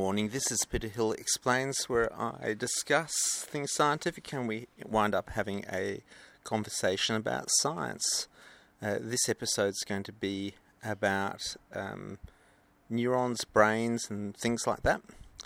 morning. This is Peter Hill Explains, where I discuss things scientific and we wind up having a conversation about science. This episode is going to be about neurons, brains and things like that.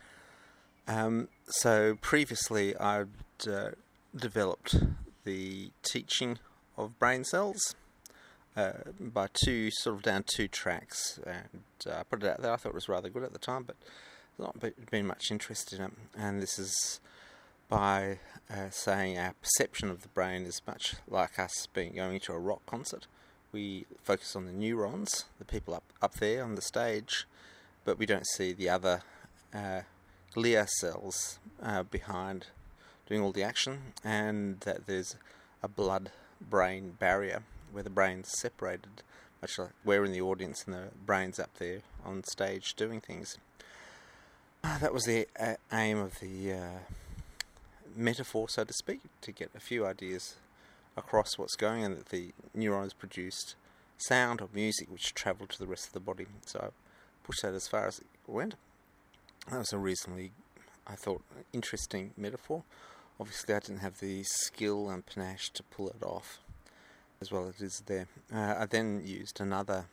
So previously I'd developed the teaching of brain cells by down two tracks, and I put it out there. I thought it was rather good at the time, but not been much interest in it. And this is by saying our perception of the brain is much like us going to a rock concert. We focus on the neurons, the people up there on the stage, but we don't see the other glia cells behind doing all the action, and that there's a blood-brain barrier where the brain's separated, much like we're in the audience and the brain's up there on stage doing things. That was the aim of the metaphor, so to speak, to get a few ideas across what's going on, that the neurons produced sound or music which travelled to the rest of the body. So I pushed that as far as it went. That was a reasonably, I thought, interesting metaphor. Obviously I didn't have the skill and panache to pull it off as well as it is there. I then used another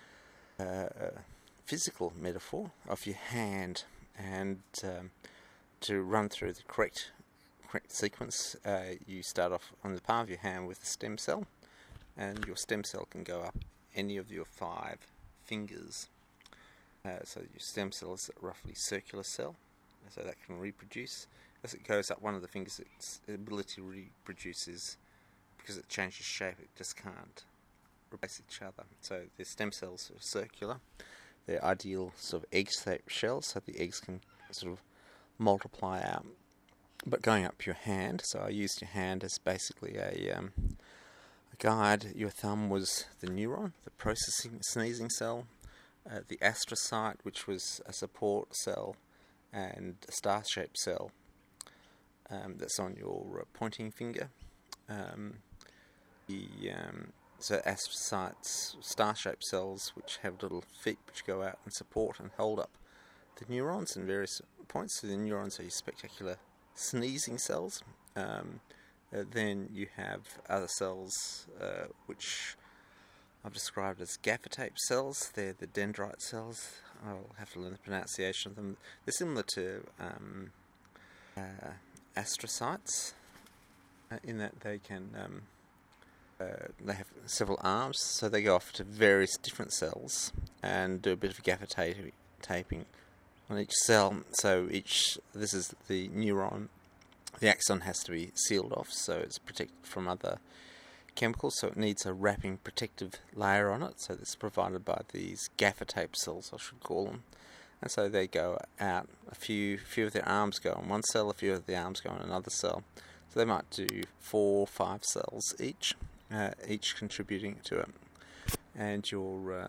physical metaphor of your hand, and to run through the correct sequence, you start off on the palm of your hand with a stem cell, and your stem cell can go up any of your 5 fingers. So your stem cell is a roughly circular cell, so that can reproduce. As it goes up one of the fingers, its ability to reproduce is, because it changes shape, it just can't replace each other. So the stem cells are circular. They're ideal sort of egg-shaped shells, so the eggs can sort of multiply out. But going up your hand, so I used your hand as basically a guide. Your thumb was the neuron, the processing sneezing cell, the astrocyte, which was a support cell, and a star-shaped cell that's on your pointing finger. So astrocytes, star-shaped cells, which have little feet which go out and support and hold up the neurons in various points. So the neurons are your spectacular sneezing cells. Then you have other cells which I've described as gaffer-tape cells. They're the dendrite cells. I'll have to learn the pronunciation of them. They're similar to astrocytes in that they can they have several arms, so they go off to various different cells and do a bit of gaffer taping on each cell. So this is the neuron. The axon has to be sealed off, so it's protected from other chemicals, so it needs a wrapping protective layer on it. So that's provided by these gaffer tape cells, I should call them. And so they go out, a few of their arms go on one cell, a few of the arms go on another cell. So they might do 4 or 5 cells each contributing to it. And your,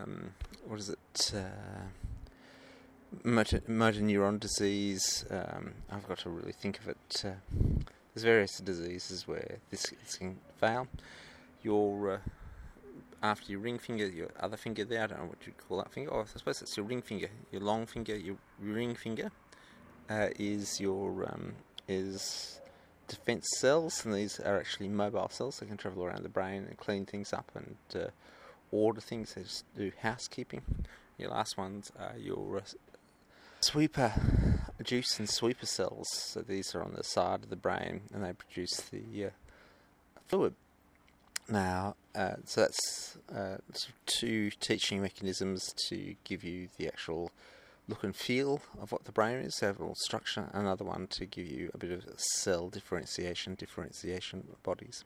motor neuron disease, I've got to really think of it. There's various diseases where this can fail. Your after your ring finger, your other finger there, I don't know what you call that finger. Oh, I suppose it's your ring finger, your long finger. Your ring finger is your is defense cells, and these are actually mobile cells. They can travel around the brain and clean things up and order things. They just do housekeeping. Your last ones are your sweeper juice and sweeper cells. So these are on the side of the brain, and they produce the fluid. Now, so that's sort of 2 teaching mechanisms to give you the actual look and feel of what the brain is, overall structure. Another one to give you a bit of cell differentiation of bodies.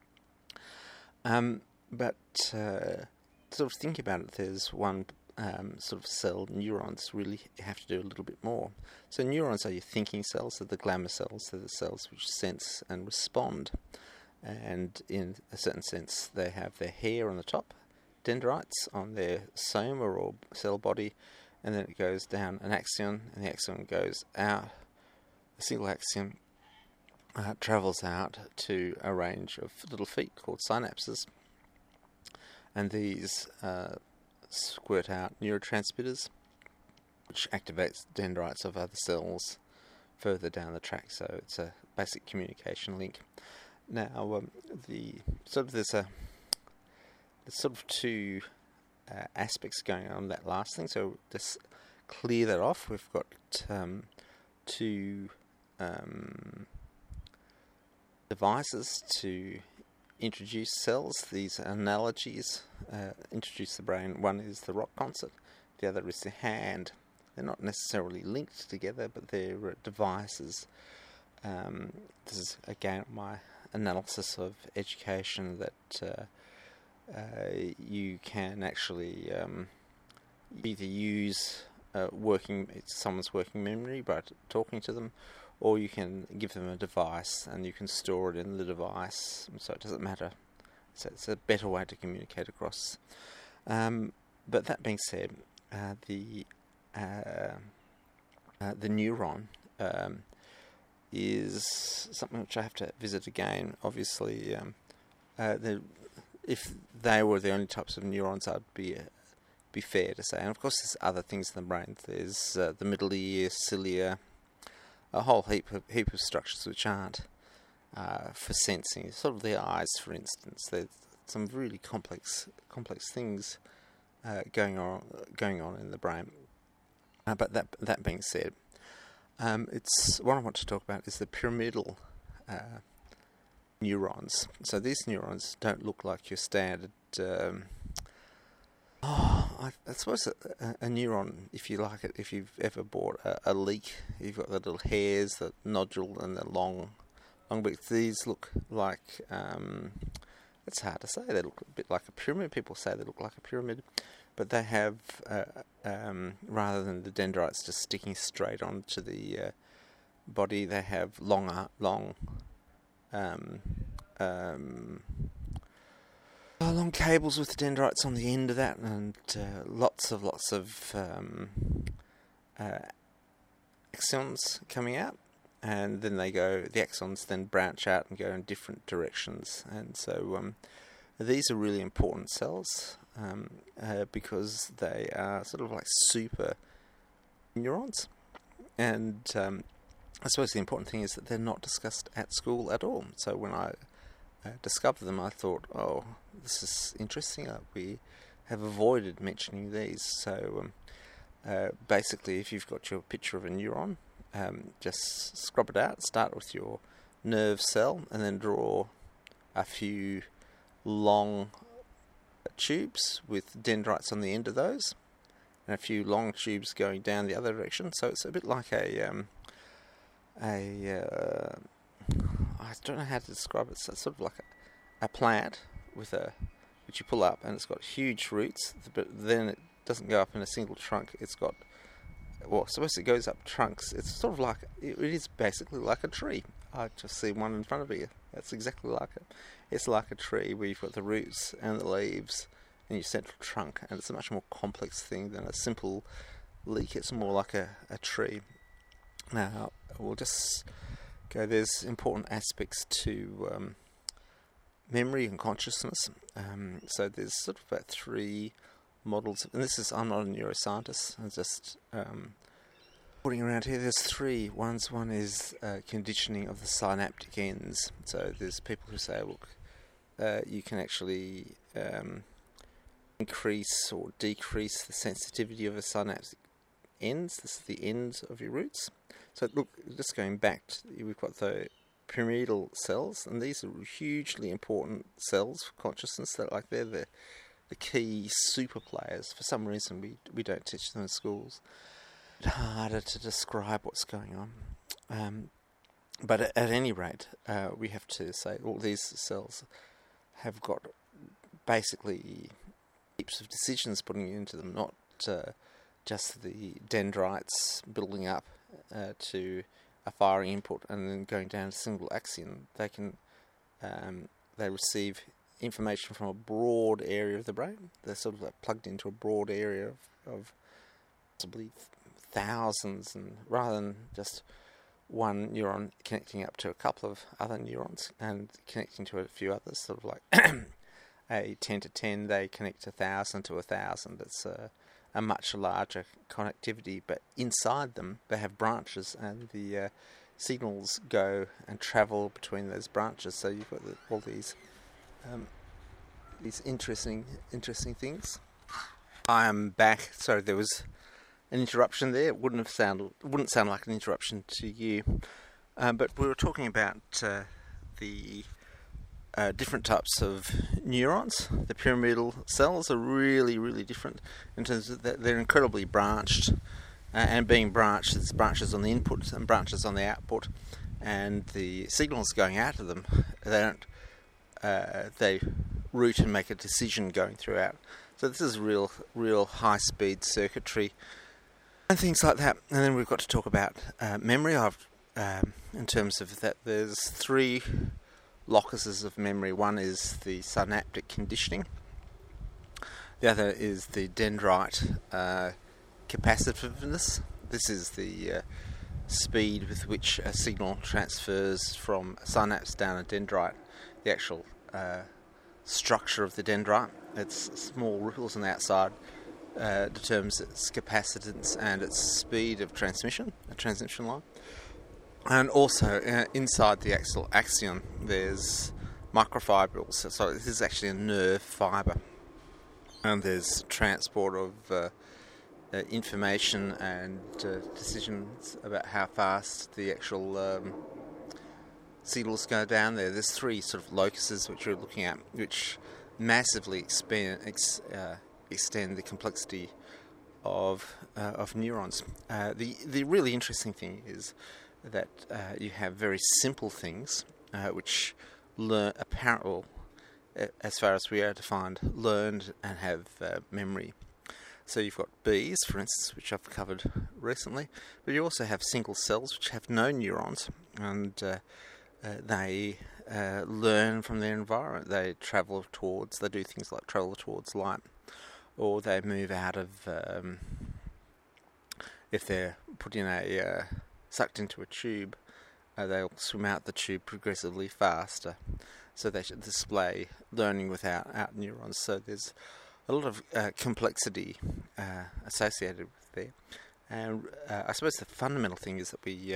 But sort of think about it, there's one sort of cell, neurons, really have to do a little bit more. So neurons are your thinking cells, they're the glamour cells, they're the cells which sense and respond. And in a certain sense, they have their hair on the top, dendrites on their soma or cell body, and then it goes down an axon, and the axon goes out, a single axon travels out to a range of little feet called synapses, and these squirt out neurotransmitters which activates dendrites of other cells further down the track. So it's a basic communication link. Now, there's sort of two aspects going on that last thing. So just clear that off. We've got two devices to introduce cells. These analogies introduce the brain. One is the rock concert, the other is the hand. They're not necessarily linked together, but they're devices. This is again my analysis of education, that you can actually either use someone's working memory by talking to them, or you can give them a device and you can store it in the device, so it doesn't matter. So it's a better way to communicate across. But that being said, the neuron is something which I have to visit again. Obviously, if they were the only types of neurons, I'd be fair to say. And of course, there's other things in the brain. There's the middle ear, cilia, a whole heap of structures which aren't for sensing. Sort of the eyes, for instance. There's some really complex things going on in the brain. But that being said, it's what I want to talk about is the pyramidal neurons. So these neurons don't look like your standard. I suppose a neuron, if you like it, if you've ever bought a leek, you've got the little hairs, the nodule, and the long bits. These look like, it's hard to say, they look a bit like a pyramid. People say they look like a pyramid, but they have, rather than the dendrites just sticking straight onto the body, they have long cables with dendrites on the end of that, and lots of axons coming out, and then the axons then branch out and go in different directions. And so these are really important cells because they are sort of like super neurons. And I suppose the important thing is that they're not discussed at school at all. So when I discovered them, I thought, oh, this is interesting. We have avoided mentioning these. So basically, if you've got your picture of a neuron, just scrub it out, start with your nerve cell, and then draw a few long tubes with dendrites on the end of those, and a few long tubes going down the other direction. So it's a bit like I don't know how to describe it. So it's sort of like a plant which you pull up, and it's got huge roots, but then it doesn't go up in a single trunk. It's got, well, suppose it goes up trunks. It's sort of like, it is basically like a tree. I just see one in front of you. That's exactly like it. It's like a tree where you've got the roots and the leaves and your central trunk, and it's a much more complex thing than a simple leak. It's more like a tree. Now, we'll just go, there's important aspects to memory and consciousness. So there's sort of about three models, and I'm not a neuroscientist, I'm just putting around here. There's three. One is conditioning of the synaptic ends. So there's people who say, look, you can actually increase or decrease the sensitivity of the synaptic ends. This is the ends of your roots. So look, just going back, we've got the pyramidal cells, and these are hugely important cells for consciousness. They're the key super players. For some reason, we don't teach them in schools. It's harder to describe what's going on. But at any rate, we have to say all these cells have got basically heaps of decisions putting into them, not just the dendrites building up to a firing input and then going down a single axon. They can they receive information from a broad area of the brain. They're sort of like plugged into a broad area of possibly thousands, and rather than just one neuron connecting up to a couple of other neurons and connecting to a few others, sort of like a 10 to 10, they connect 1,000 to 1,000. It's a a much larger connectivity, but inside them they have branches, and the signals go and travel between those branches. So you've got all these interesting things. I am back. Sorry, there was an interruption there. It wouldn't sound like an interruption to you, but we were talking about the different types of neurons. The pyramidal cells are really different in terms of that they're incredibly branched, and being branched, there's branches on the input and branches on the output, and the signals going out of them, they route and make a decision going throughout. So this is real high speed circuitry and things like that. And then we've got to talk about memory. In terms of that, there's 3 locuses of memory. One is the synaptic conditioning. The other is the dendrite capacitiveness. This is the speed with which a signal transfers from a synapse down a dendrite. The actual structure of the dendrite, its small ripples on the outside, determines its capacitance and its speed of transmission, a transmission line. And also inside the axon there's microfibrils, so this is actually a nerve fibre, and there's transport of information and decisions about how fast the actual signals go down there. There's 3 sort of locuses which we're looking at, which massively extend the complexity of neurons. The really interesting thing is that you have very simple things which learn, apparently, as far as we are defined, learned and have memory. So you've got bees, for instance, which I've covered recently, but you also have single cells which have no neurons, and they learn from their environment. They do things like travel towards light, or they move out of, if they're put in sucked into a tube, they'll swim out the tube progressively faster. So they should display learning without neurons. So there's a lot of complexity associated with there. And I suppose the fundamental thing is that we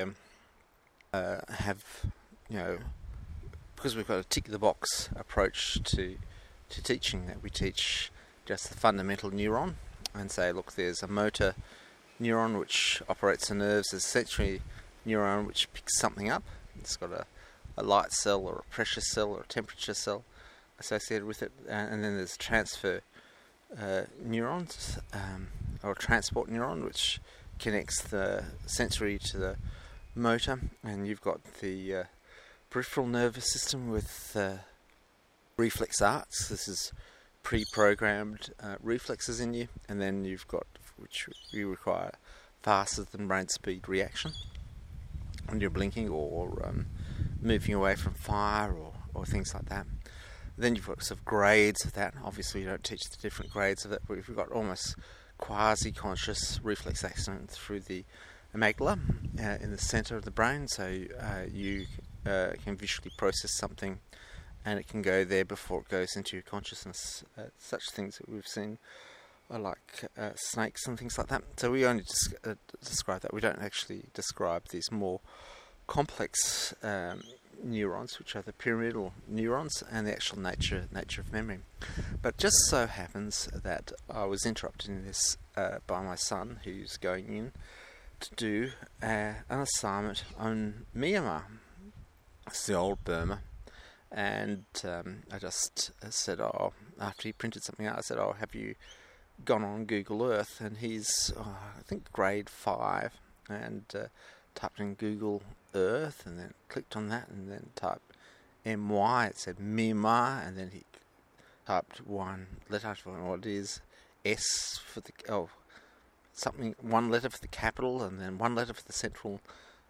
have, because we've got a tick-the-box approach to teaching, that we teach just the fundamental neuron and say, look, there's a motor neuron which operates the nerves, there's a sensory neuron which picks something up. It's got a light cell or a pressure cell or a temperature cell associated with it, and then there's transfer neurons, or a transport neuron which connects the sensory to the motor, and you've got the peripheral nervous system with reflex arcs. This is pre-programmed reflexes in you, and then you've got, which you require faster than brain speed reaction when you're blinking or moving away from fire or things like that. Then you've got sort of grades of that. Obviously you don't teach the different grades of that, but we've got almost quasi-conscious reflex action through the amygdala in the centre of the brain, so you can visually process something and it can go there before it goes into your consciousness. Such things that we've seen are like snakes and things like that. So we only describe that. We don't actually describe these more complex neurons, which are the pyramidal neurons, and the actual nature of memory. But just so happens that I was interrupted in this by my son, who's going in to do an assignment on Myanmar. It's the old Burma. And I just said, after he printed something out, I said, have you gone on Google Earth? And he's, I think, grade 5, and typed in Google Earth, and then clicked on that, and then typed MY. It said Myanmar, and then he typed one letter. I don't know what it is. S for the something. One letter for the capital, and then one letter for the central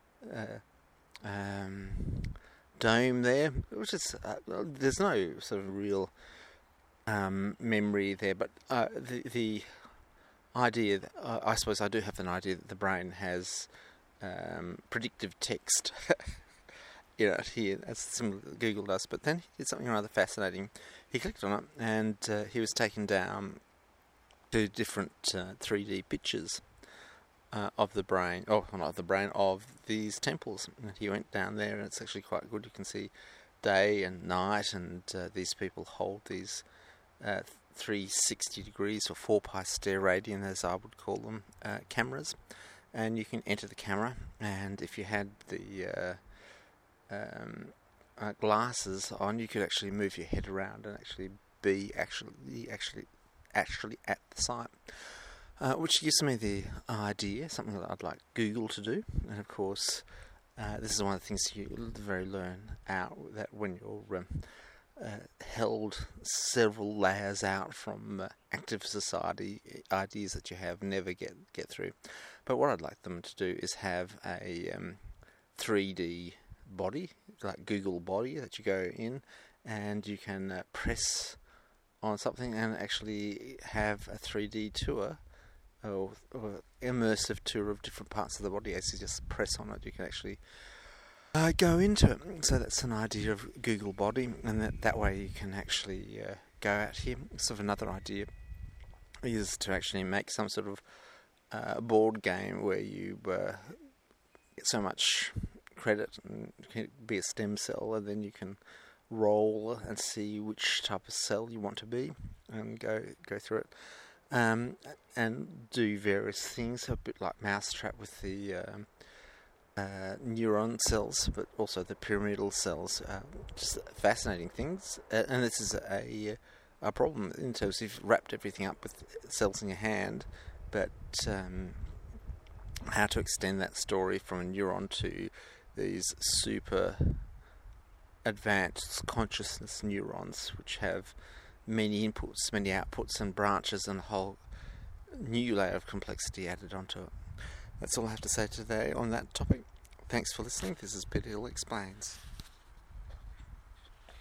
dome there, which is there's no sort of real memory there, but the idea that, I suppose I do have an idea that the brain has predictive text here, as similar to Google does. But then he did something rather fascinating. He clicked on it, and he was taken down two different 3D pictures of the brain, not of the brain, of these temples. And he went down there, and it's actually quite good. You can see day and night, and these people hold these 360 degrees or 4-pi stare radian, as I would call them, cameras. And you can enter the camera, and if you had the glasses on, you could actually move your head around and actually be actually at the site, which gives me the idea, something that I'd like Google to do. And of course, this is one of the things you very learn out, that when you're held several layers out from active society, ideas that you have never get through. But what I'd like them to do is have a 3D body, like Google Body, that you go in and you can press on something and actually have a 3D tour or immersive tour of different parts of the body. As you just press on it, you can actually go into it. So that's an idea of Google Body, and that way you can actually go out here. Sort of another idea is to actually make some sort of board game where you get so much credit and be a stem cell, and then you can roll and see which type of cell you want to be and go through it, and do various things, a bit like Mousetrap with the neuron cells, but also the pyramidal cells. Just fascinating things, and this is a problem in terms of you've wrapped everything up with cells in your hand, but how to extend that story from a neuron to these super advanced consciousness neurons, which have many inputs, many outputs and branches, and a whole new layer of complexity added onto it. That's all I have to say today on that topic. Thanks for listening. This is Peter Hill Explains.